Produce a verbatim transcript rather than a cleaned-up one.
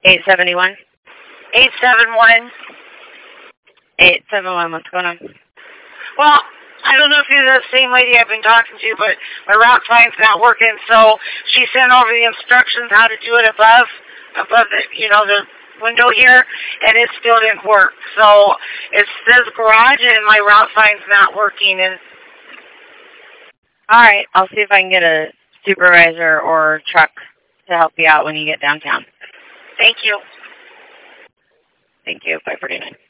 eight seventy-one. eight seven one. eight seven one, what's going on? Well, I don't know if you're the same lady I've been talking to, but my route fine's not working, so she sent over the instructions how to do it above, above the, you know, the window here, and it still didn't work. So it says garage, and my route fine's not working. And all right, I'll see if I can get a supervisor or truck to help you out when you get downtown. Thank you. Thank you. five forty-nine.